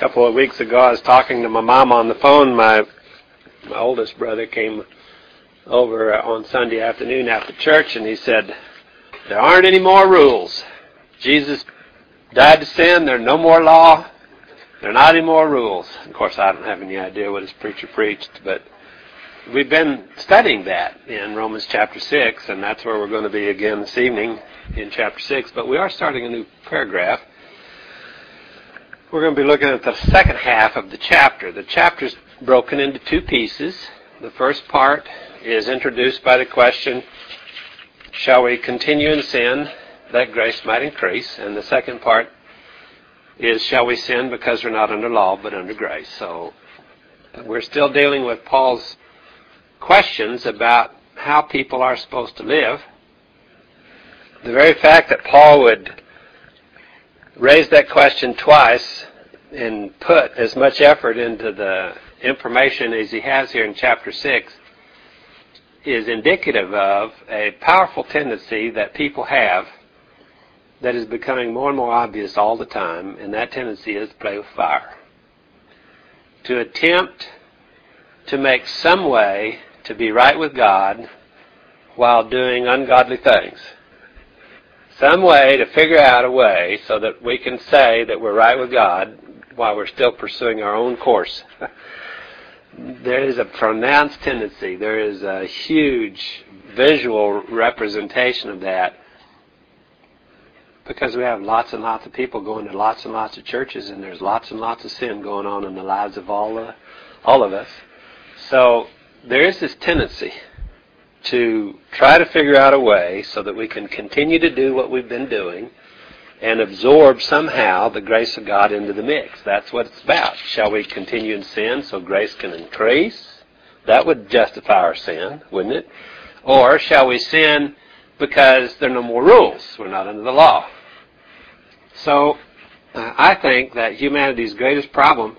couple of weeks ago, I was talking to my mom on the phone. My oldest brother came over on Sunday afternoon after church, and he said, there aren't any more rules. Jesus died to sin. There's no more law. There are not any more rules. Of course, I don't have any idea what his preacher preached, but we've been studying that in Romans chapter 6, and that's where we're going to be again this evening in chapter 6. But we are starting a new paragraph. We're going to be looking at the second half of the chapter. The chapter's broken into two pieces. The first part is introduced by the question, shall we continue in sin that grace might increase? And the second part is, shall we sin because we're not under law but under grace? So we're still dealing with Paul's questions about how people are supposed to live. The very fact that Paul would raise that question twice and put as much effort into the information as he has here in chapter 6 is indicative of a powerful tendency that people have that is becoming more and more obvious all the time, and that tendency is to play with fire. To attempt to make some way to be right with God while doing ungodly things. Some way to figure out a way so that we can say that we're right with God while we're still pursuing our own course. There is a pronounced tendency. There is a huge visual representation of that because we have lots and lots of people going to lots and lots of churches, and there's lots and lots of sin going on in the lives of all of us. So there is this tendency to try to figure out a way so that we can continue to do what we've been doing and absorb somehow the grace of God into the mix. That's what it's about. Shall we continue in sin so grace can increase? That would justify our sin, wouldn't it? Or shall we sin because there are no more rules? We're not under the law. So I think that humanity's greatest problem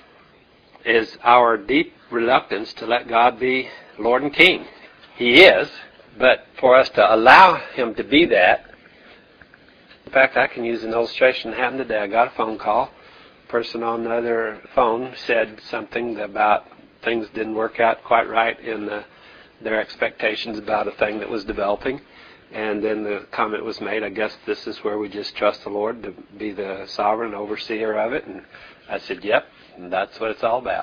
is our deep reluctance to let God be Lord and King. He is, but for us to allow Him to be that. In fact, I can use an illustration that happened today. I got a phone call. A person on the other phone said something about things didn't work out quite right in their expectations about a thing that was developing. And then the comment was made, I guess this is where we just trust the Lord to be the sovereign overseer of it. And I said, yep, and that's what it's all about.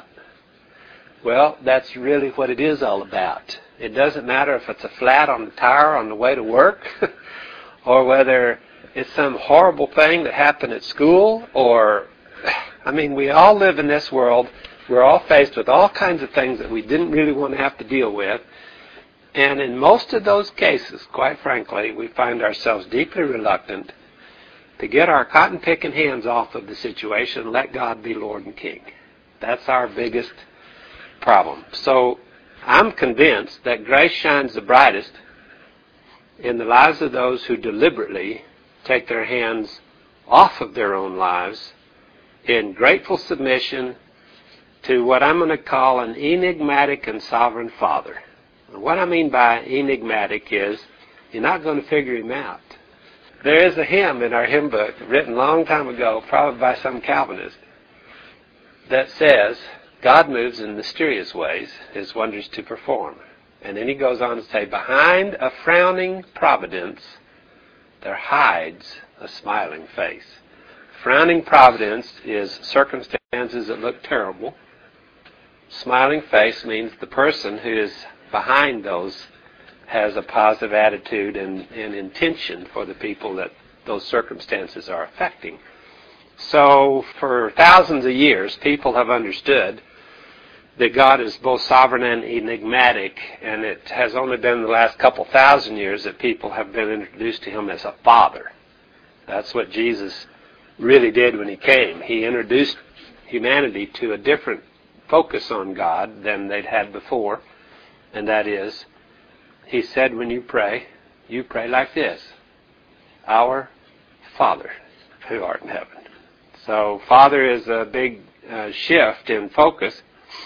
Well, that's really what it is all about. It doesn't matter if it's a flat on the tire on the way to work or whether it's some horrible thing that happened at school or, we all live in this world. We're all faced with all kinds of things that we didn't really want to have to deal with. And in most of those cases, quite frankly, we find ourselves deeply reluctant to get our cotton-picking hands off of the situation and let God be Lord and King. That's our biggest problem. So I'm convinced that grace shines the brightest in the lives of those who deliberately take their hands off of their own lives in grateful submission to what I'm going to call an enigmatic and sovereign Father. And what I mean by enigmatic is you're not going to figure Him out. There is a hymn in our hymn book written a long time ago, probably by some Calvinist, that says, God moves in mysterious ways, His wonders to perform. And then he goes on to say, behind a frowning providence, there hides a smiling face. Frowning providence is circumstances that look terrible. Smiling face means the person who is behind those has a positive attitude and intention for the people that those circumstances are affecting. So for thousands of years, people have understood that God is both sovereign and enigmatic, and it has only been the last couple thousand years that people have been introduced to Him as a Father. That's what Jesus really did when He came. He introduced humanity to a different focus on God than they'd had before, and that is, He said when you pray like this, Our Father who art in heaven. So Father is a big shift in focus.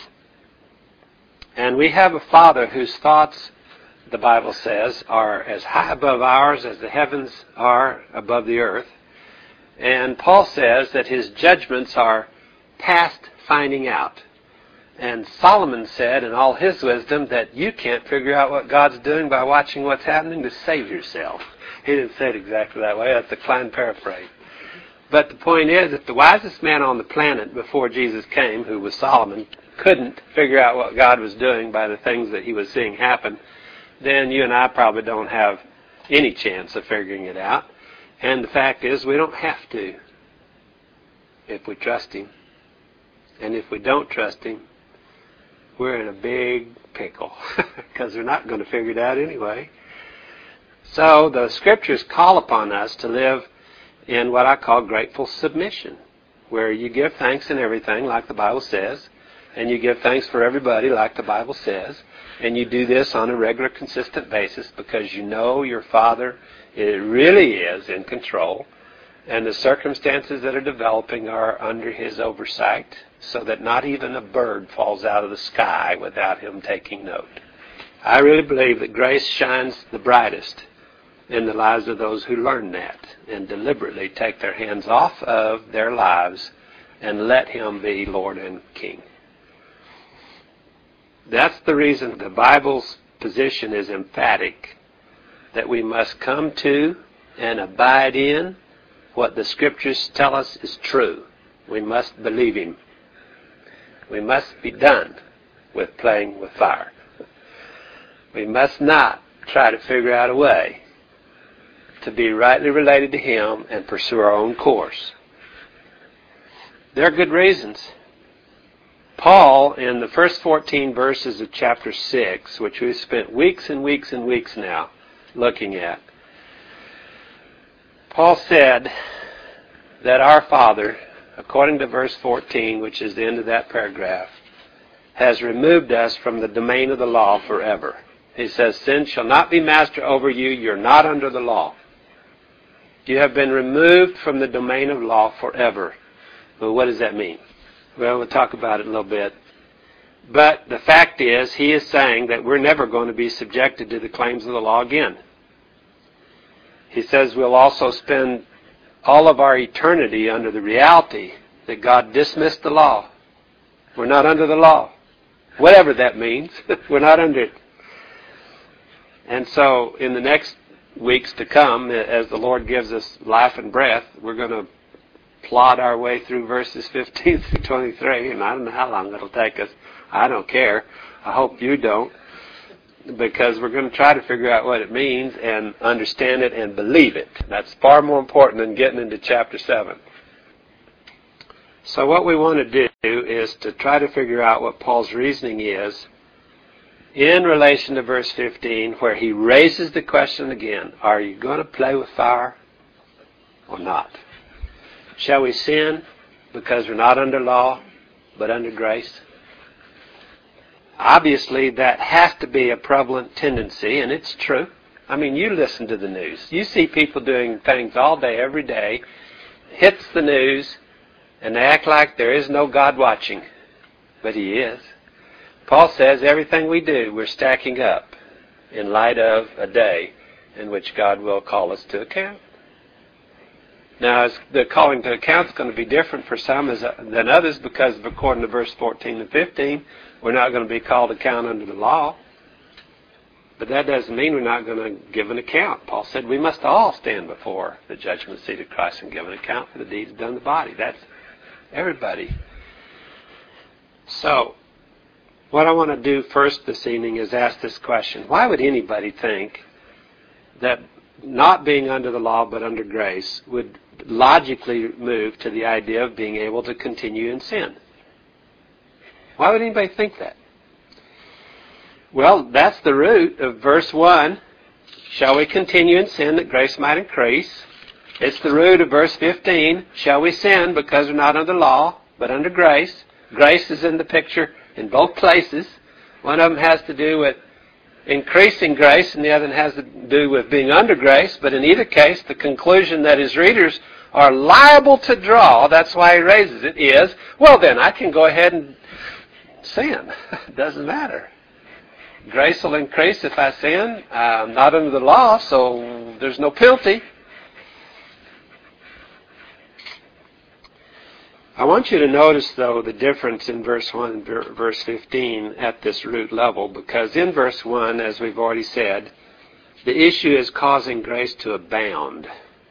And we have a Father whose thoughts, the Bible says, are as high above ours as the heavens are above the earth. And Paul says that His judgments are past finding out. And Solomon said in all his wisdom that you can't figure out what God's doing by watching what's happening to save yourself. He didn't say it exactly that way. That's a Klein paraphrase. But the point is, if the wisest man on the planet before Jesus came, who was Solomon, couldn't figure out what God was doing by the things that he was seeing happen, then you and I probably don't have any chance of figuring it out. And the fact is, we don't have to if we trust Him. And if we don't trust Him, we're in a big pickle because we're not going to figure it out anyway. So the Scriptures call upon us to live in what I call grateful submission, where you give thanks in everything, like the Bible says, and you give thanks for everybody, like the Bible says, and you do this on a regular, consistent basis because you know your Father really is in control, and the circumstances that are developing are under His oversight, so that not even a bird falls out of the sky without Him taking note. I really believe that grace shines the brightest in the lives of those who learn that and deliberately take their hands off of their lives and let Him be Lord and King. That's the reason the Bible's position is emphatic, that we must come to and abide in what the Scriptures tell us is true. We must believe Him. We must be done with playing with fire. We must not try to figure out a way to be rightly related to Him and pursue our own course. There are good reasons. Paul, in the first 14 verses of chapter 6, which we've spent weeks and weeks and weeks now looking at, Paul said that our Father, according to verse 14, which is the end of that paragraph, has removed us from the domain of the law forever. He says, sin shall not be master over you. You're not under the law. You have been removed from the domain of law forever. Well, what does that mean? Well, we'll talk about it a little bit. But the fact is, he is saying that we're never going to be subjected to the claims of the law again. He says we'll also spend all of our eternity under the reality that God dismissed the law. We're not under the law. Whatever that means, we're not under it. And so in the next weeks to come, as the Lord gives us life and breath, we're going to plod our way through verses 15 through 23, and I don't know how long it'll take us. I don't care. I hope you don't, because we're going to try to figure out what it means and understand it and believe it. That's far more important than getting into chapter 7. So what we want to do is to try to figure out what Paul's reasoning is in relation to verse 15, where he raises the question again, are you going to play with fire or not? Shall we sin because we're not under law but under grace? Obviously, that has to be a prevalent tendency, and it's true. I mean, you listen to the news. You see people doing things all day, every day, hits the news, and they act like there is no God watching. But He is. Paul says everything we do, we're stacking up in light of a day in which God will call us to account. Now, the calling to account is going to be different for some than others because, according to verse 14 and 15, we're not going to be called to account under the law. But that doesn't mean we're not going to give an account. Paul said we must all stand before the judgment seat of Christ and give an account for the deeds done in the body. That's everybody. So, what I want to do first this evening is ask this question. Why would anybody think that not being under the law but under grace would logically move to the idea of being able to continue in sin? Why would anybody think that? Well, that's the root of verse 1. Shall we continue in sin that grace might increase? It's the root of verse 15. Shall we sin because we're not under law but under grace? Grace is in the picture in both places. One of them has to do with increasing grace, and the other has to do with being under grace. But in either case, the conclusion that his readers are liable to draw, that's why he raises it, is, well then, I can go ahead and sin. It doesn't matter. Grace will increase if I sin. I'm not under the law, so there's no penalty. I want you to notice, though, the difference in verse 1 and verse 15 at this root level, because in verse 1, as we've already said, the issue is causing grace to abound.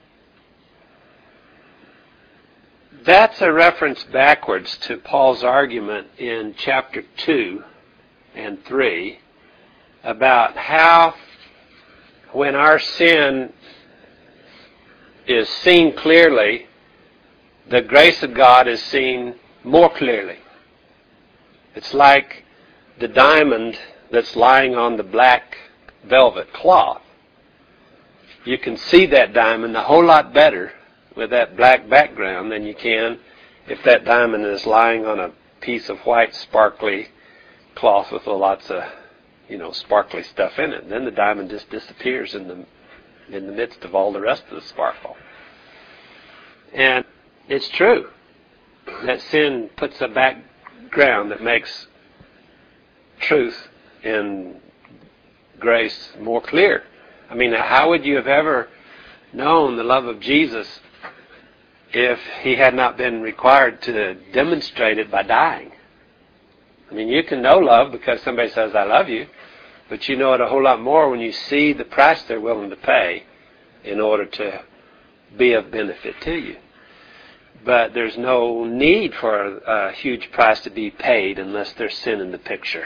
That's a reference backwards to Paul's argument in chapter 2 and 3 about how when our sin is seen clearly, the grace of God is seen more clearly. It's like the diamond that's lying on the black velvet cloth. You can see that diamond a whole lot better with that black background than you can if that diamond is lying on a piece of white sparkly cloth with lots of, sparkly stuff in it. And then the diamond just disappears in the midst of all the rest of the sparkle. And it's true that sin puts a background that makes truth and grace more clear. I mean, how would you have ever known the love of Jesus if he had not been required to demonstrate it by dying? I mean, you can know love because somebody says, I love you, but you know it a whole lot more when you see the price they're willing to pay in order to be of benefit to you. But there's no need for a huge price to be paid unless there's sin in the picture.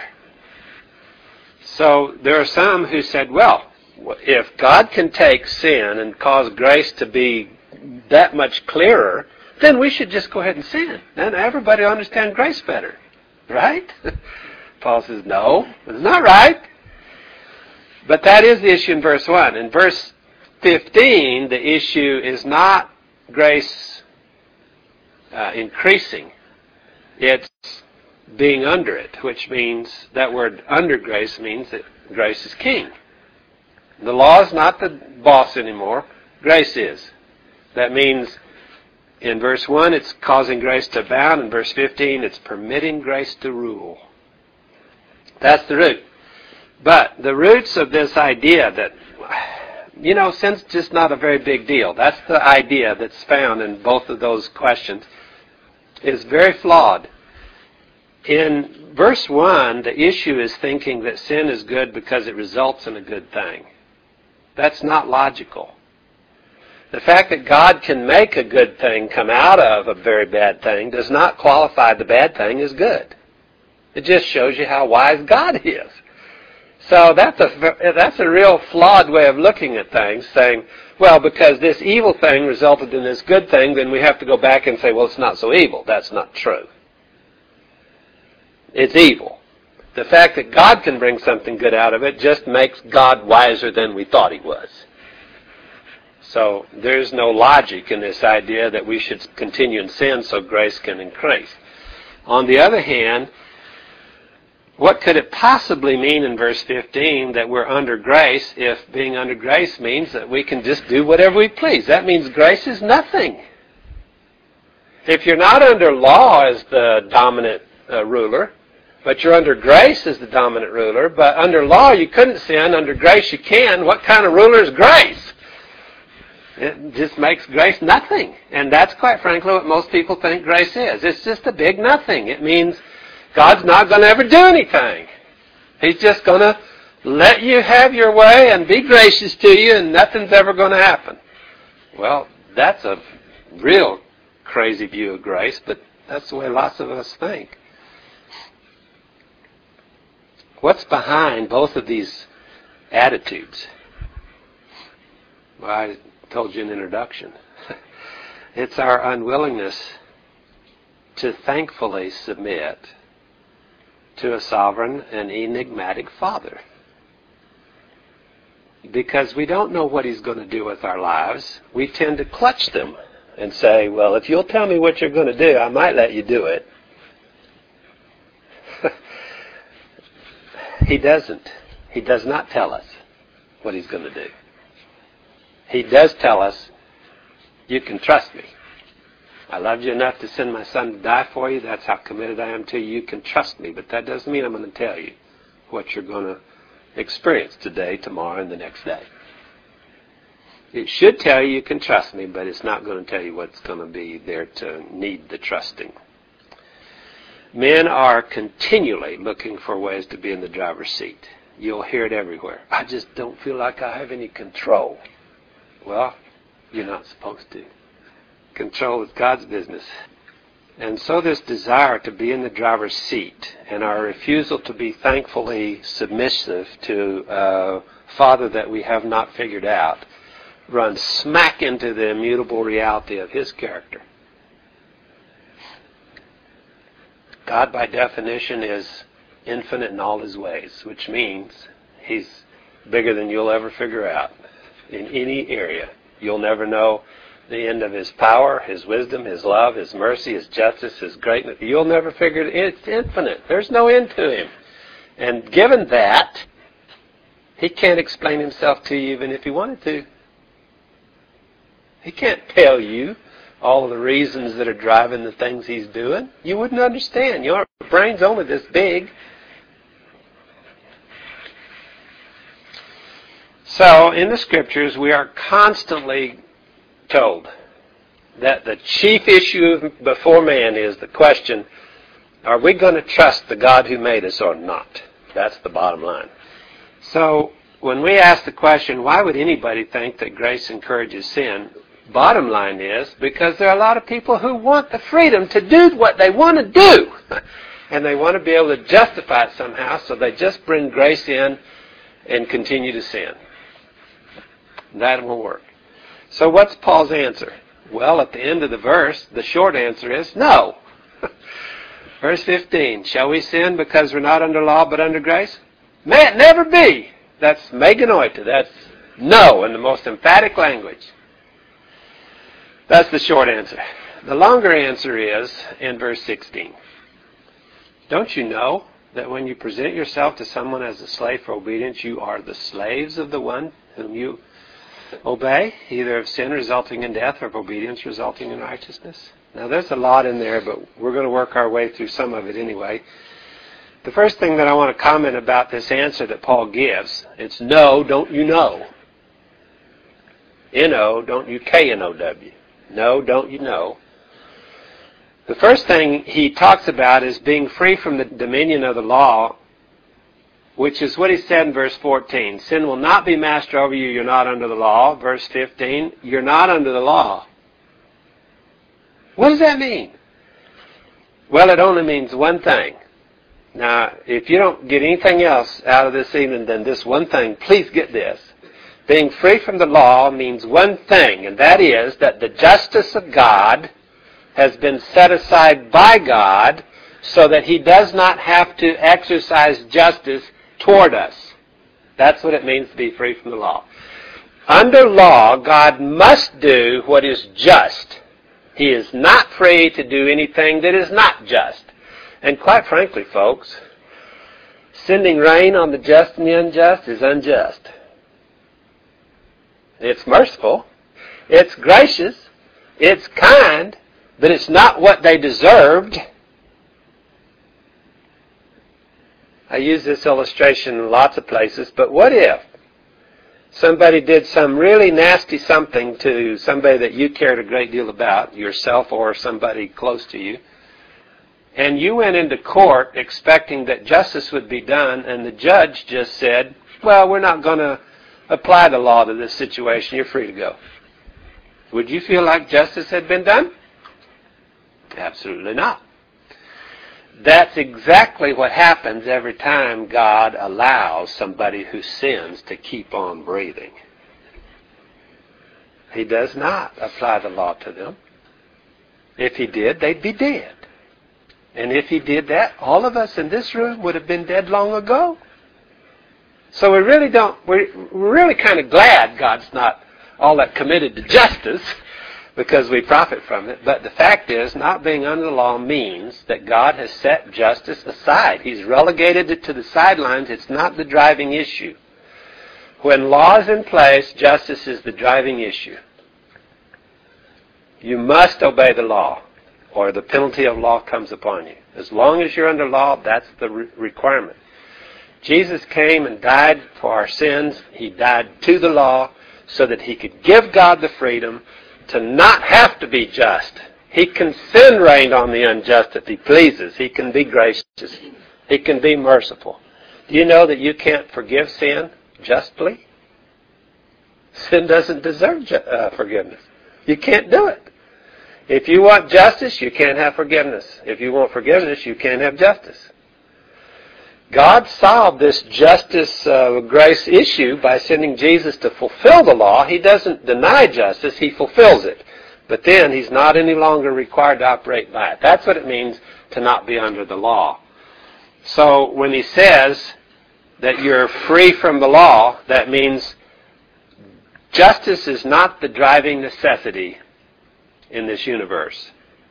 So there are some who said, well, if God can take sin and cause grace to be that much clearer, then we should just go ahead and sin. Then everybody will understand grace better. Right? Paul says, no, it's not right. But that is the issue in verse 1. In verse 15, the issue is not grace increasing. It's being under it, which means that word under grace means that grace is king. The law is not the boss anymore. Grace is. That means in verse 1 it's causing grace to abound. In verse 15 it's permitting grace to rule. That's the root. But the roots of this idea that, sin's just not a very big deal. That's the idea that's found in both of those questions. Is very flawed. In verse 1, the issue is thinking that sin is good because it results in a good thing. That's not logical. The fact that God can make a good thing come out of a very bad thing does not qualify the bad thing as good. It just shows you how wise God is. So that's a real flawed way of looking at things, saying, well, because this evil thing resulted in this good thing, then we have to go back and say, well, it's not so evil. That's not true. It's evil. The fact that God can bring something good out of it just makes God wiser than we thought he was. So there's no logic in this idea that we should continue in sin so grace can increase. On the other hand, what could it possibly mean in verse 15 that we're under grace if being under grace means that we can just do whatever we please? That means grace is nothing. If you're not under law as the dominant ruler, but you're under grace as the dominant ruler, but under law you couldn't sin, under grace you can, what kind of ruler is grace? It just makes grace nothing. And that's quite frankly what most people think grace is. It's just a big nothing. It means God's not going to ever do anything. He's just going to let you have your way and be gracious to you and nothing's ever going to happen. Well, that's a real crazy view of grace, but that's the way lots of us think. What's behind both of these attitudes? Well, I told you in the introduction. It's our unwillingness to thankfully submit to a sovereign and enigmatic Father. Because we don't know what he's going to do with our lives, we tend to clutch them and say, well, if you'll tell me what you're going to do, I might let you do it. He doesn't. He does not tell us what he's going to do. He does tell us, you can trust me. I loved you enough to send my son to die for you. That's how committed I am to you. You can trust me. But that doesn't mean I'm going to tell you what you're going to experience today, tomorrow, and the next day. It should tell you can trust me, but it's not going to tell you what's going to be there to need the trusting. Men are continually looking for ways to be in the driver's seat. You'll hear it everywhere. I just don't feel like I have any control. Well, you're not supposed to. Control is God's business. And so this desire to be in the driver's seat and our refusal to be thankfully submissive to a Father that we have not figured out runs smack into the immutable reality of His character. God, by definition, is infinite in all His ways, which means He's bigger than you'll ever figure out in any area. You'll never know the end of His power, His wisdom, His love, His mercy, His justice, His greatness. You'll never figure it. It's infinite. There's no end to Him. And given that, He can't explain Himself to you even if He wanted to. He can't tell you all of the reasons that are driving the things He's doing. You wouldn't understand. Your brain's only this big. So, in the Scriptures, we are constantly told that the chief issue before man is the question, are we going to trust the God who made us or not? That's the bottom line. So, when we ask the question, why would anybody think that grace encourages sin? Bottom line is, because there are a lot of people who want the freedom to do what they want to do. And they want to be able to justify it somehow, so they just bring grace in and continue to sin. That won't work. So what's Paul's answer? Well, at the end of the verse, the short answer is no. Verse 15, shall we sin because we're not under law but under grace? May it never be. That's meganoita. That's no in the most emphatic language. That's the short answer. The longer answer is in verse 16. Don't you know that when you present yourself to someone as a slave for obedience, you are the slaves of the one whom you obey, either of sin resulting in death or of obedience resulting in righteousness? Now there's a lot in there, but we're going to work our way through some of it anyway. The first thing that I want to comment about this answer that Paul gives, it's no, don't you know. N-O, don't you K-N-O-W. No, don't you know. The first thing he talks about is being free from the dominion of the law, which is what he said in verse 14. Sin will not be master over you, you're not under the law. Verse 15, you're not under the law. What does that mean? Well, it only means one thing. Now, if you don't get anything else out of this evening than this one thing, please get this. Being free from the law means one thing, and that is that the justice of God has been set aside by God so that He does not have to exercise justice toward us. That's what it means to be free from the law. Under law, God must do what is just. He is not free to do anything that is not just. And quite frankly, folks, sending rain on the just and the unjust is unjust. It's merciful, it's gracious, it's kind, but it's not what they deserved. I use this illustration in lots of places, but what if somebody did some really nasty something to somebody that you cared a great deal about, yourself or somebody close to you, and you went into court expecting that justice would be done, and the judge just said, well, we're not going to apply the law to this situation, you're free to go. Would you feel like justice had been done? Absolutely not. That's exactly what happens every time God allows somebody who sins to keep on breathing. He does not apply the law to them. If He did, they'd be dead. And if He did that, all of us in this room would have been dead long ago. So we're really kind of glad God's not all that committed to justice because we profit from it. But the fact is, not being under the law means that God has set justice aside. He's relegated it to the sidelines. It's not the driving issue. When law is in place, justice is the driving issue. You must obey the law, or the penalty of law comes upon you. As long as you're under law, that's the requirement. Jesus came and died for our sins. He died to the law so that he could give God the freedom to not have to be just. He can send rain on the unjust if he pleases. He can be gracious. He can be merciful. Do you know that you can't forgive sin justly? Sin doesn't deserve forgiveness. You can't do it. If you want justice, you can't have forgiveness. If you want forgiveness, you can't have justice. God solved this justice grace issue by sending Jesus to fulfill the law. He doesn't deny justice, he fulfills it. But then he's not any longer required to operate by it. That's what it means to not be under the law. So when he says that you're free from the law, that means justice is not the driving necessity in this universe.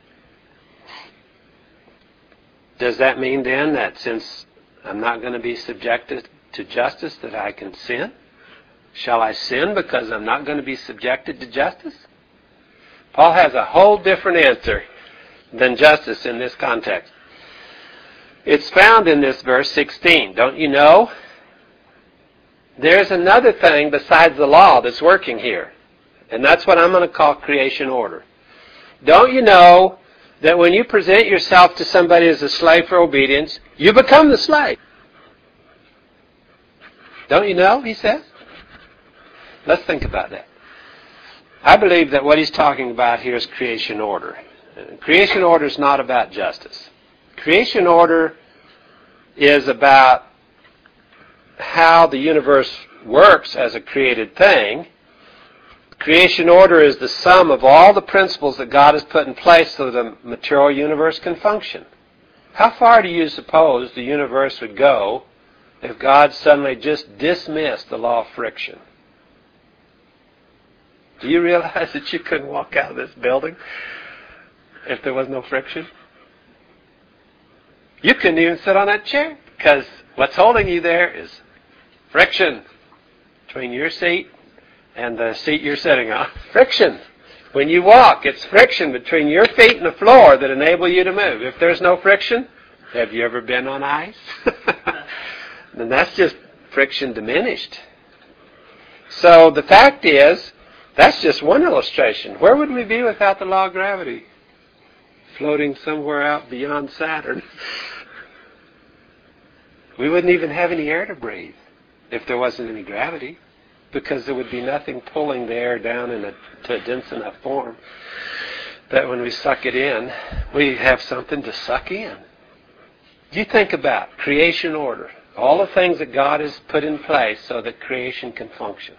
Does that mean then that since I'm not going to be subjected to justice that I can sin? Shall I sin because I'm not going to be subjected to justice? Paul has a whole different answer than justice in this context. It's found in this verse 16. Don't you know? There's another thing besides the law that's working here. And that's what I'm going to call creation order. Don't you know that when you present yourself to somebody as a slave for obedience, you become the slave? Don't you know, he says? Let's think about that. I believe that what he's talking about here is creation order. Creation order is not about justice. Creation order is about how the universe works as a created thing. Creation order is the sum of all the principles that God has put in place so the material universe can function. How far do you suppose the universe would go if God suddenly just dismissed the law of friction? Do you realize that you couldn't walk out of this building if there was no friction? You couldn't even sit on that chair because what's holding you there is friction between your seat and the seat you're sitting on. Then when you walk, it's friction between your feet and the floor that enable you to move. If there's no friction, have you ever been on ice? Then that's just friction diminished. So the fact is, that's just one illustration. Where would we be without the law of gravity? Floating somewhere out beyond Saturn. We wouldn't even have any air to breathe if there wasn't any gravity, because there would be nothing pulling the air down to a dense enough form that when we suck it in, we have something to suck in. You think about creation order, all the things that God has put in place so that creation can function.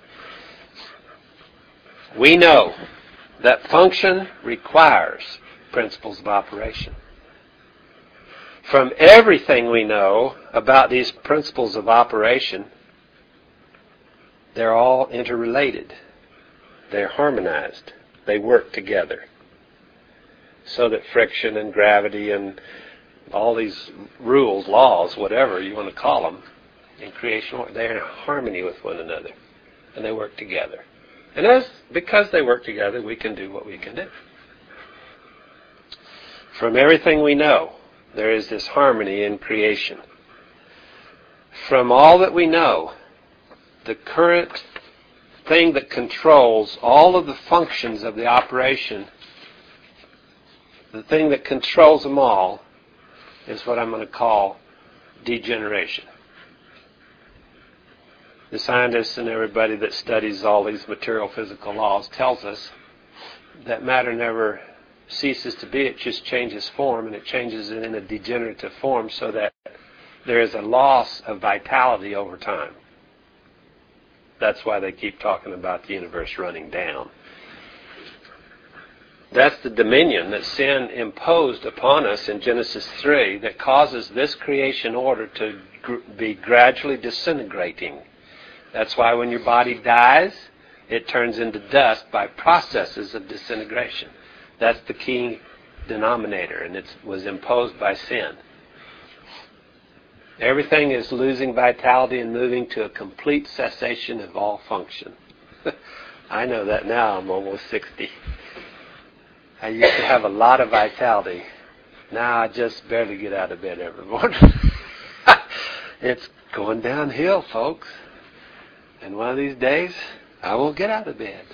We know that function requires principles of operation. From everything we know about these principles of operation, they're all interrelated. They're harmonized. They work together. So that friction and gravity and all these rules, laws, whatever you want to call them, in creation, they're in harmony with one another. And they work together. And because they work together, we can do what we can do. From everything we know, there is this harmony in creation. From all that we know, the current thing that controls all of the functions of the operation, the thing that controls them all, is what I'm going to call degeneration. The scientists and everybody that studies all these material physical laws tells us that matter never ceases to be. It just changes form, and it changes it in a degenerative form so that there is a loss of vitality over time. That's why they keep talking about the universe running down. That's the dominion that sin imposed upon us in Genesis 3 that causes this creation order to be gradually disintegrating. That's why when your body dies, it turns into dust by processes of disintegration. That's the key denominator, and it was imposed by sin. Everything is losing vitality and moving to a complete cessation of all function. I know that now. I'm almost 60. I used to have a lot of vitality. Now I just barely get out of bed every morning. It's going downhill, folks. And one of these days, I won't get out of bed.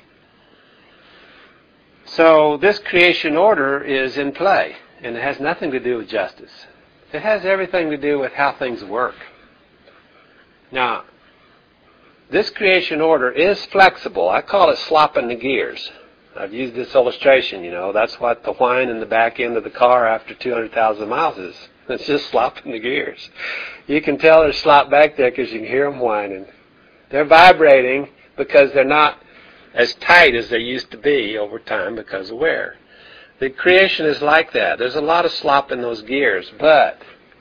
So this creation order is in play, and it has nothing to do with justice. It has everything to do with how things work. Now, this creation order is flexible. I call it slopping the gears. I've used this illustration, That's what the whine in the back end of the car after 200,000 miles is. It's just slopping the gears. You can tell they're slop back there because you can hear them whining. They're vibrating because they're not as tight as they used to be over time because of wear. The creation is like that. There's a lot of slop in those gears, but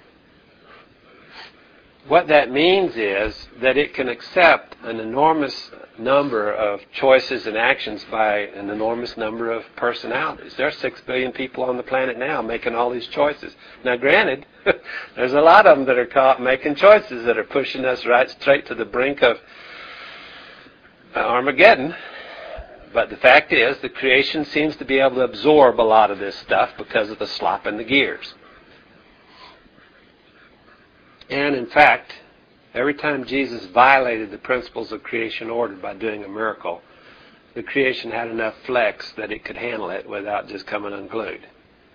what that means is that it can accept an enormous number of choices and actions by an enormous number of personalities. There are 6 billion people on the planet now making all these choices. Now, granted, there's a lot of them that are caught making choices that are pushing us right straight to the brink of Armageddon. But the fact is, the creation seems to be able to absorb a lot of this stuff because of the slop in the gears. And in fact, every time Jesus violated the principles of creation order by doing a miracle, the creation had enough flex that it could handle it without just coming unglued.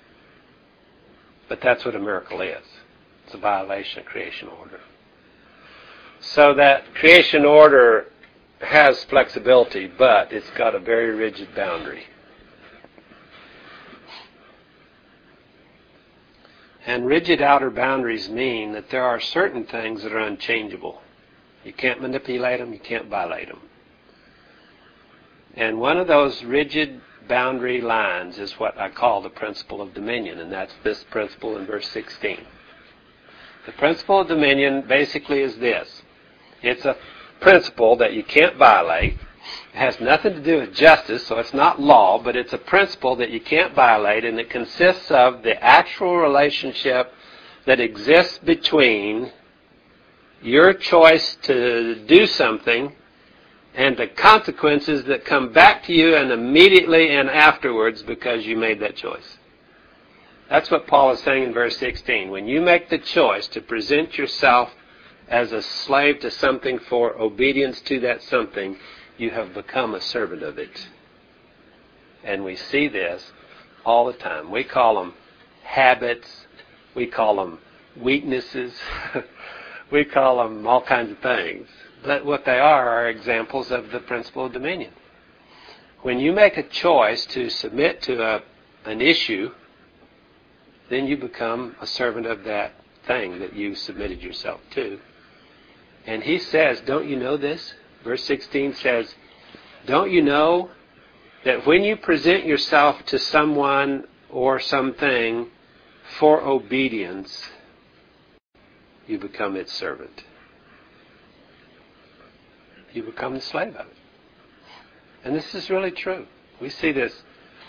But that's what a miracle is. It's a violation of creation order. So that creation order has flexibility, but it's got a very rigid boundary. And rigid outer boundaries mean that there are certain things that are unchangeable. You can't manipulate them, you can't violate them. And one of those rigid boundary lines is what I call the principle of dominion, and that's this principle in verse 16. The principle of dominion basically is this. It's a principle that you can't violate. It has nothing to do with justice, so it's not law, but it's a principle that you can't violate, and it consists of the actual relationship that exists between your choice to do something and the consequences that come back to you and immediately and afterwards because you made that choice. That's what Paul is saying in verse 16. When you make the choice to present yourself as a slave to something for obedience to that something, you have become a servant of it. And we see this all the time. We call them habits. We call them weaknesses. We call them all kinds of things. But what they are examples of the principle of dominion. When you make a choice to submit to an issue, then you become a servant of that thing that you submitted yourself to. And he says, don't you know this? Verse 16 says, don't you know that when you present yourself to someone or something for obedience, you become its servant. You become the slave of it. And this is really true. We see this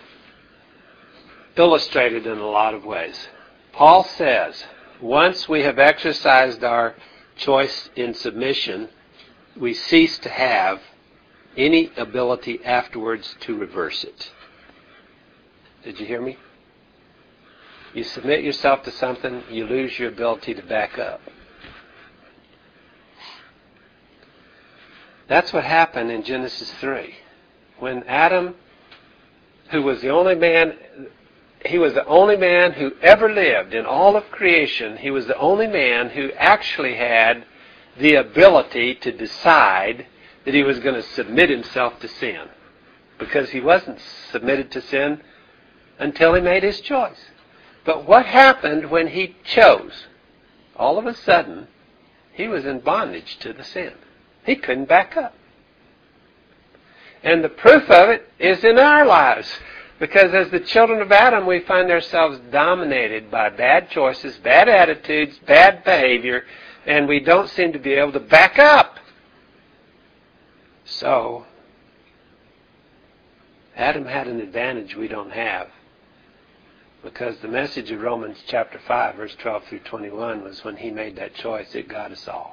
illustrated in a lot of ways. Paul says, once we have exercised our choice in submission, we cease to have any ability afterwards to reverse it. Did you hear me? You submit yourself to something, you lose your ability to back up. That's what happened in Genesis 3. When Adam, who was the only man, he was the only man who ever lived in all of creation. He was the only man who actually had the ability to decide that he was going to submit himself to sin. Because he wasn't submitted to sin until he made his choice. But what happened when he chose? All of a sudden, he was in bondage to the sin. He couldn't back up. And the proof of it is in our lives. Because as the children of Adam, we find ourselves dominated by bad choices, bad attitudes, bad behavior, and we don't seem to be able to back up. So, Adam had an advantage we don't have. Because the message of Romans chapter 5, verse 12 through 21 was when he made that choice, it got us all.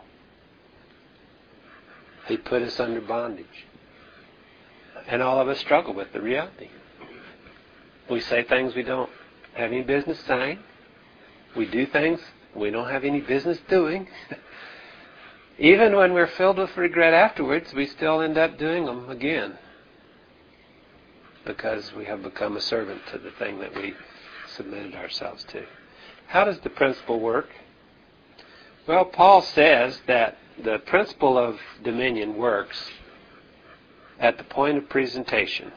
He put us under bondage. And all of us struggle with the reality. We say things we don't have any business saying. We do things we don't have any business doing. even when we're filled with regret afterwards, we still end up doing them again because we have become a servant to the thing that we submitted ourselves to. How does the principle work? Well, Paul says that the principle of dominion works at the point of presentation.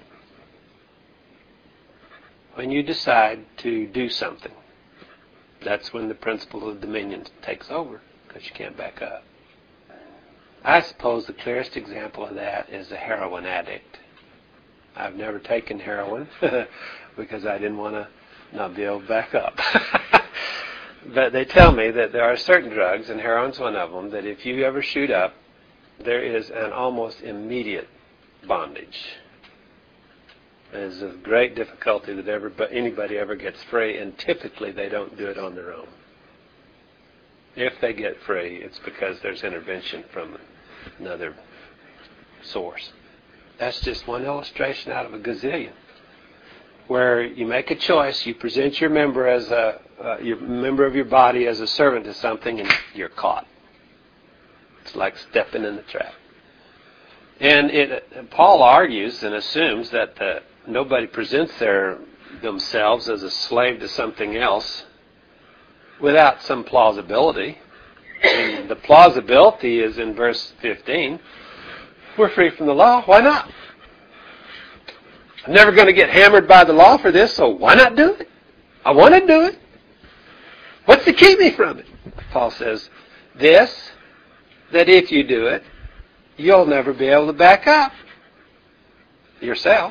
When you decide to do something, that's when the principle of dominion takes over, because you can't back up. I suppose the clearest example of that is a heroin addict. I've never taken heroin because I didn't want to not be able to back up. But they tell me that there are certain drugs, and heroin's one of them, that if you ever shoot up, there is an almost immediate bondage. It is of great difficulty that anybody ever gets free, and typically they don't do it on their own. If they get free, it's because there's intervention from another source. That's just one illustration out of a gazillion, where you make a choice, you present your member as your member of your body as a servant to something, and you're caught. It's like stepping in the trap. And Paul argues and assumes that nobody presents themselves as a slave to something else without some plausibility. And the plausibility is in verse 15. We're free from the law. Why not? I'm never going to get hammered by the law for this, so why not do it? I want to do it. What's to keep me from it? Paul says, this, that if you do it, you'll never be able to back up yourself.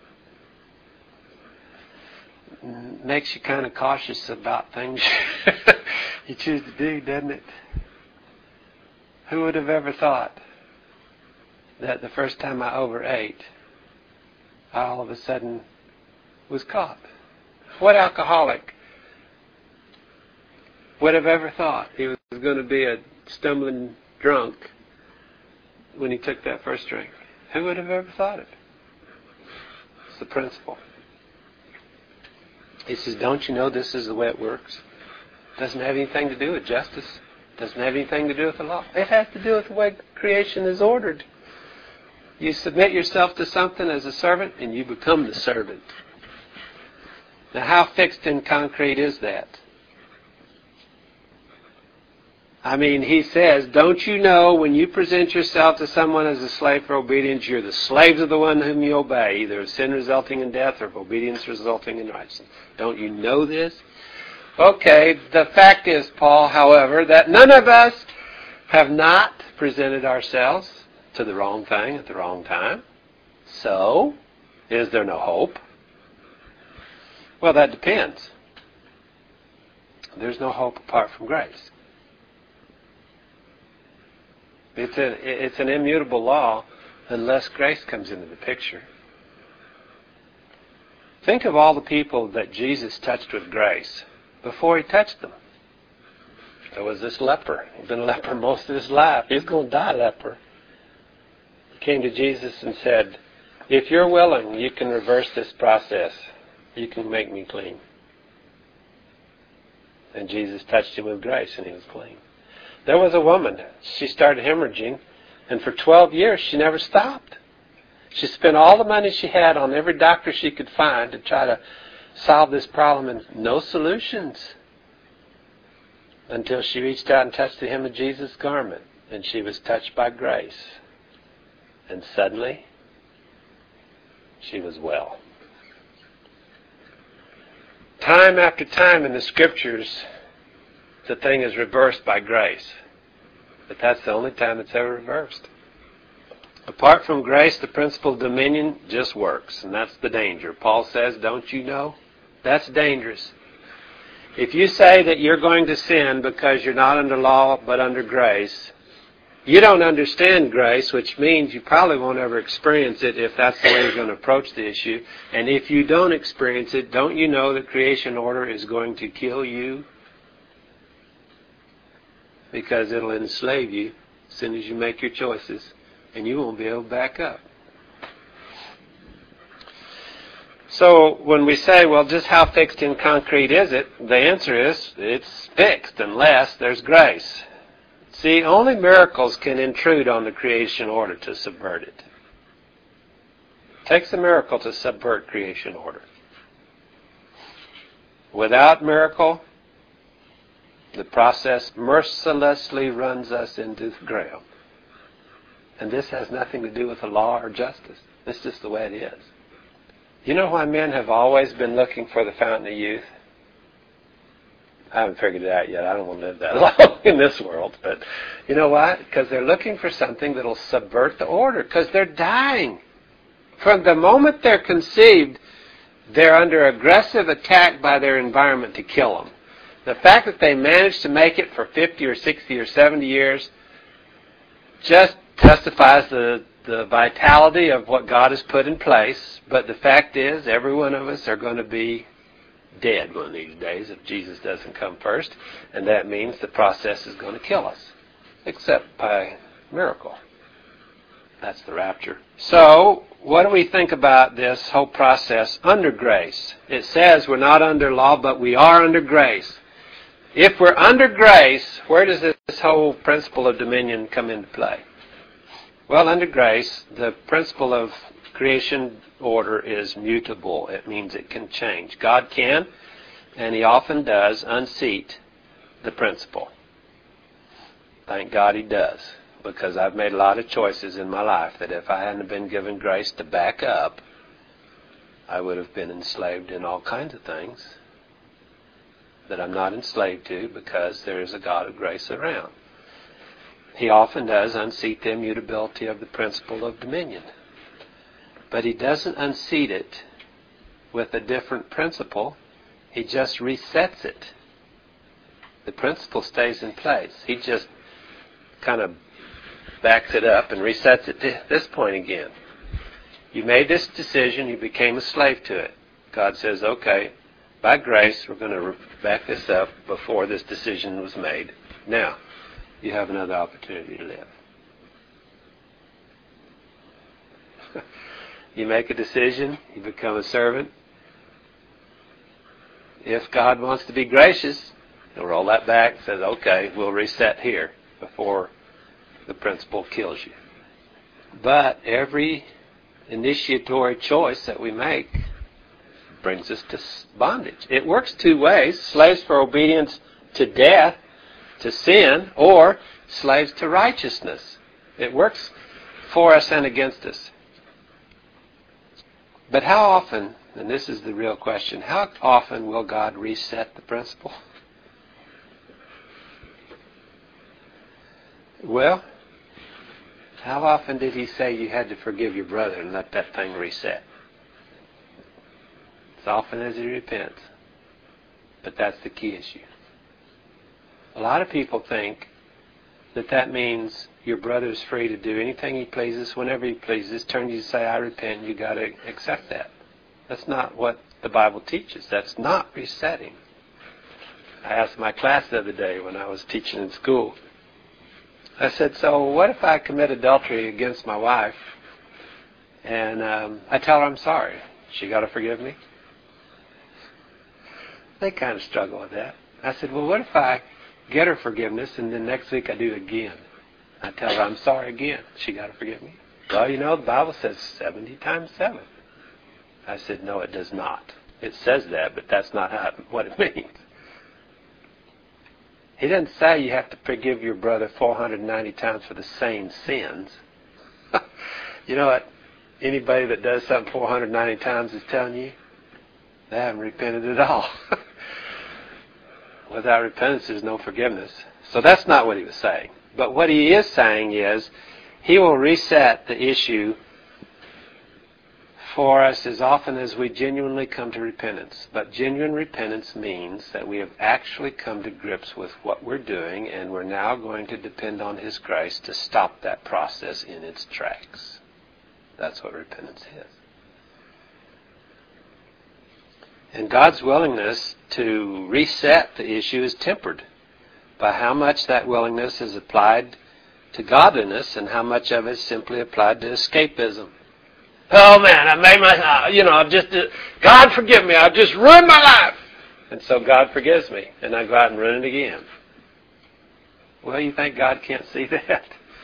Makes you kind of cautious about things you choose to do, doesn't it? Who would have ever thought that the first time I overate, I all of a sudden was caught? What alcoholic would have ever thought he was going to be a stumbling drunk when he took that first drink? Who would have ever thought it? It's the principle. He says, don't you know this is the way it works? Doesn't have anything to do with justice. Doesn't have anything to do with the law. It has to do with the way creation is ordered. You submit yourself to something as a servant, and you become the servant. Now, how fixed and concrete is that? I mean, he says, don't you know when you present yourself to someone as a slave for obedience, you're the slave of the one whom you obey, either of sin resulting in death or of obedience resulting in righteousness. Don't you know this? Okay, the fact is, Paul, however, that none of us have not presented ourselves to the wrong thing at the wrong time. So, is there no hope? Well, that depends. There's no hope apart from grace. It's an immutable law unless grace comes into the picture. Think of all the people that Jesus touched with grace before he touched them. There was this leper. He'd been a leper most of his life. He's going to die leper. He came to Jesus and said, if you're willing, you can reverse this process. You can make me clean. And Jesus touched him with grace and he was clean. There was a woman. She started hemorrhaging, and for 12 years she never stopped. She spent all the money she had on every doctor she could find to try to solve this problem, and no solutions. Until she reached out and touched the hem of Jesus' garment, and she was touched by grace. And suddenly, she was well. Time after time in the Scriptures, the thing is reversed by grace. But that's the only time it's ever reversed. Apart from grace, the principle of dominion just works, and that's the danger. Paul says, don't you know? That's dangerous. If you say that you're going to sin because you're not under law but under grace, you don't understand grace, which means you probably won't ever experience it if that's the way you're going to approach the issue. And if you don't experience it, don't you know that creation order is going to kill you? Because it'll enslave you as soon as you make your choices, and you won't be able to back up. So when we say, well, just how fixed and concrete is it? The answer is, it's fixed unless there's grace. See, only miracles can intrude on the creation order to subvert it. It takes a miracle to subvert creation order. Without miracle, the process mercilessly runs us into the ground. And this has nothing to do with the law or justice. It's just the way it is. You know why men have always been looking for the fountain of youth? I haven't figured it out yet. I don't want to live that long in this world. But you know why? Because they're looking for something that will subvert the order. Because they're dying. From the moment they're conceived, they're under aggressive attack by their environment to kill them. The fact that they managed to make it for 50 or 60 or 70 years just testifies the vitality of what God has put in place. But the fact is, every one of us are going to be dead one of these days if Jesus doesn't come first. And that means the process is going to kill us. Except by miracle. That's the rapture. So, what do we think about this whole process under grace? It says we're not under law, but we are under grace. If we're under grace, where does this whole principle of dominion come into play? Well, under grace, the principle of creation order is mutable. It means it can change. God can, and He often does, unseat the principle. Thank God He does, because I've made a lot of choices in my life that if I hadn't been given grace to back up, I would have been enslaved in all kinds of things that I'm not enslaved to because there is a God of grace around. He often does unseat the immutability of the principle of dominion. But He doesn't unseat it with a different principle. He just resets it. The principle stays in place. He just kind of backs it up and resets it to this point again. You made this decision, you became a slave to it. God says, okay, by grace, we're going to back this up before this decision was made. Now, you have another opportunity to live. You make a decision, you become a servant. If God wants to be gracious, He'll roll that back and says, okay, we'll reset here before the principle kills you. But every initiatory choice that we make brings us to bondage. It works two ways. Slaves for obedience to death, to sin, or slaves to righteousness. It works for us and against us. But how often, and this is the real question, how often will God reset the principle? Well, how often did He say you had to forgive your brother and let that thing reset? As often as he repents. But that's the key issue. A lot of people think that that means your brother's free to do anything he pleases, whenever he pleases. Turn to you and say, I repent, you got to accept that. That's not what the Bible teaches. That's not resetting. I asked my class the other day when I was teaching in school. I said, so what if I commit adultery against my wife and I tell her I'm sorry? She got to forgive me? They kind of struggle with that. I said, well, what if I get her forgiveness and then next week I do it again? I tell her I'm sorry again. She got to forgive me? Well, you know, the Bible says 70 times 7. I said, no, it does not. It says that, but that's not what it means. He doesn't say you have to forgive your brother 490 times for the same sins. You know what? Anybody that does something 490 times is telling you they haven't repented at all. Without repentance, there's no forgiveness. So that's not what he was saying. But what he is saying is He will reset the issue for us as often as we genuinely come to repentance. But genuine repentance means that we have actually come to grips with what we're doing, and we're now going to depend on His grace to stop that process in its tracks. That's what repentance is. And God's willingness to reset the issue is tempered by how much that willingness is applied to godliness and how much of it is simply applied to escapism. Oh man, I made God forgive me, I've just ruined my life. And so God forgives me, and I go out and ruin it again. Well, you think God can't see that?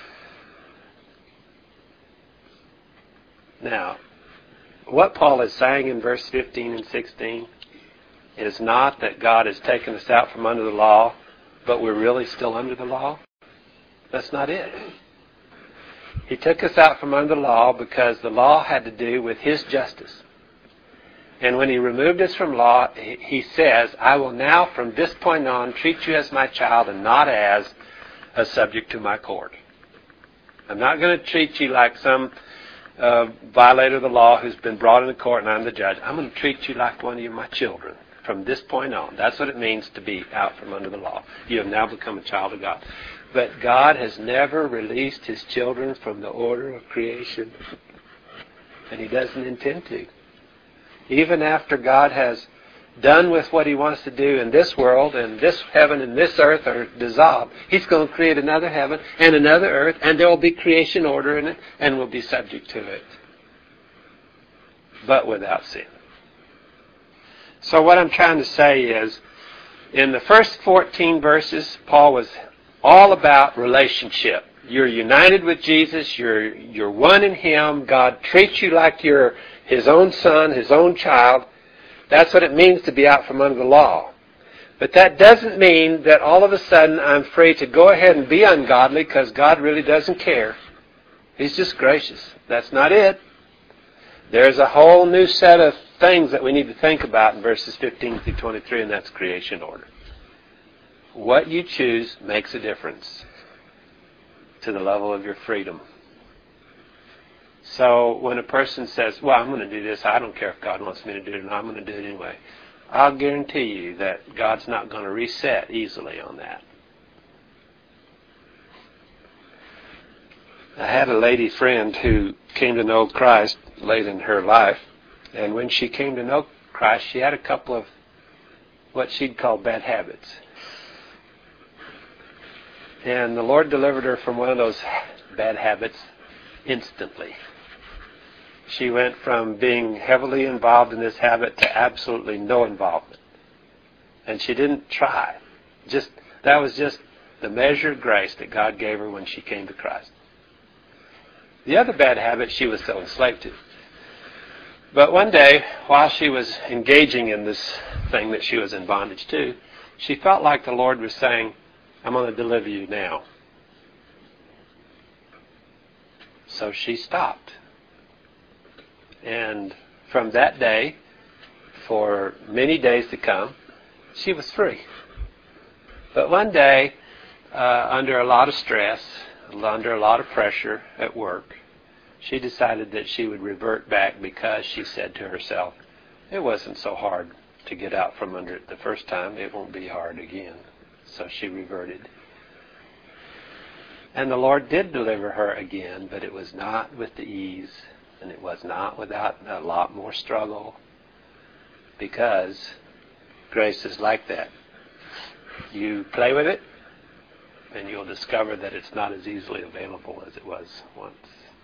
Now, what Paul is saying in verse 15 and 16 is not that God has taken us out from under the law, but we're really still under the law. That's not it. He took us out from under the law because the law had to do with His justice. And when He removed us from law, He says, I will now from this point on treat you as my child and not as a subject to my court. I'm not going to treat you like some violator of the law who's been brought into court and I'm the judge. I'm going to treat you like one of my children from this point on. That's what it means to be out from under the law. You have now become a child of God. But God has never released His children from the order of creation. And He doesn't intend to. Even after God has done with what He wants to do in this world, and this heaven and this earth are dissolved, He's going to create another heaven and another earth, and there will be creation order in it, and we'll be subject to it. But without sin. So what I'm trying to say is, in the first 14 verses, Paul was all about relationship. You're united with Jesus, you're one in Him, God treats you like you're His own son, His own child. That's what it means to be out from under the law. But that doesn't mean that all of a sudden I'm free to go ahead and be ungodly because God really doesn't care. He's just gracious. That's not it. There's a whole new set of things that we need to think about in verses 15 through 23, and that's creation order. What you choose makes a difference to the level of your freedom. So when a person says, well, I'm going to do this, I don't care if God wants me to do it, and I'm going to do it anyway, I'll guarantee you that God's not going to reset easily on that. I had a lady friend who came to know Christ late in her life, and when she came to know Christ, she had a couple of what she'd call bad habits. And the Lord delivered her from one of those bad habits instantly. She went from being heavily involved in this habit to absolutely no involvement. And she didn't try. That was just the measure of grace that God gave her when she came to Christ. The other bad habit she was still enslaved to. But one day, while she was engaging in this thing that she was in bondage to, she felt like the Lord was saying, I'm going to deliver you now. So she stopped. And from that day, for many days to come, she was free. But one day, under a lot of stress, under a lot of pressure at work, she decided that she would revert back because she said to herself, it wasn't so hard to get out from under it the first time. It won't be hard again. So she reverted. And the Lord did deliver her again, but it was not with the ease, and it was not without a lot more struggle, because grace is like that. You play with it, and you'll discover that it's not as easily available as it was once.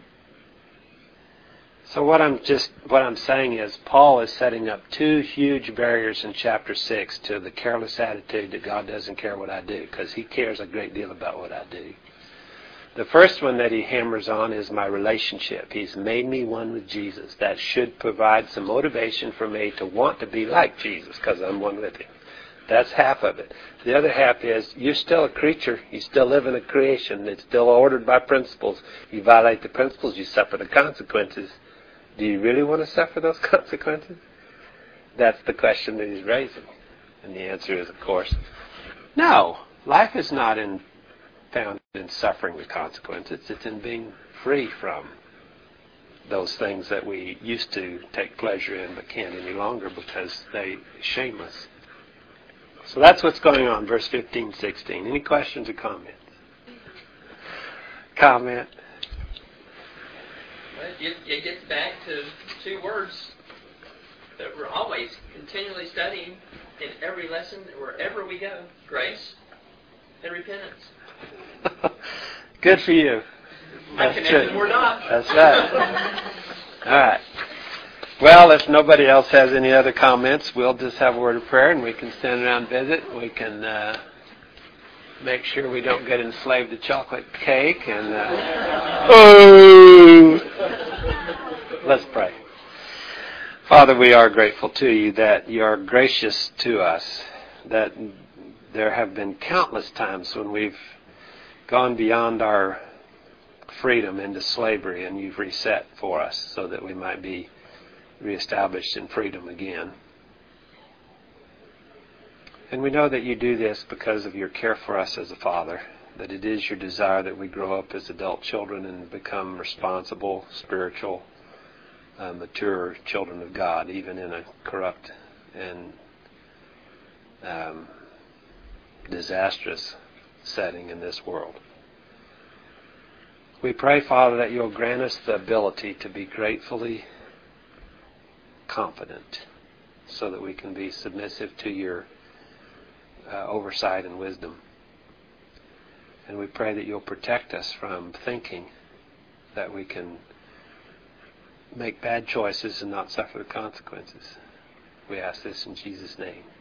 So what I'm saying is, Paul is setting up two huge barriers in chapter 6 to the careless attitude that God doesn't care what I do, because He cares a great deal about what I do. The first one that he hammers on is my relationship. He's made me one with Jesus. That should provide some motivation for me to want to be like Jesus, because I'm one with Him. That's half of it. The other half is, you're still a creature. You still live in a creation. It's still ordered by principles. You violate the principles, you suffer the consequences. Do you really want to suffer those consequences? That's the question that he's raising. And the answer is, of course, no. Life is not found in suffering the consequences. It's in being free from those things that we used to take pleasure in but can't any longer because they shame us. So that's what's going on, verse 15, 16. Any questions or comments? Comment? Well, it gets back to two words that we're always continually studying in every lesson, wherever we go: grace and repentance. Good for you. My connection, we're not. That's right. All right. Well, if nobody else has any other comments, we'll just have a word of prayer and we can stand around and visit. We can make sure we don't get enslaved to chocolate cake. And let's pray. Father, we are grateful to you that you are gracious to us, that there have been countless times when we've gone beyond our freedom into slavery, and you've reset for us so that we might be reestablished in freedom again. And we know that you do this because of your care for us as a father, that it is your desire that we grow up as adult children and become responsible, spiritual, mature children of God, even in a corrupt and disastrous setting in this world. We pray, Father, that you'll grant us the ability to be gratefully confident so that we can be submissive to your oversight and wisdom. And we pray that you'll protect us from thinking that we can make bad choices and not suffer the consequences. We ask this in Jesus' name.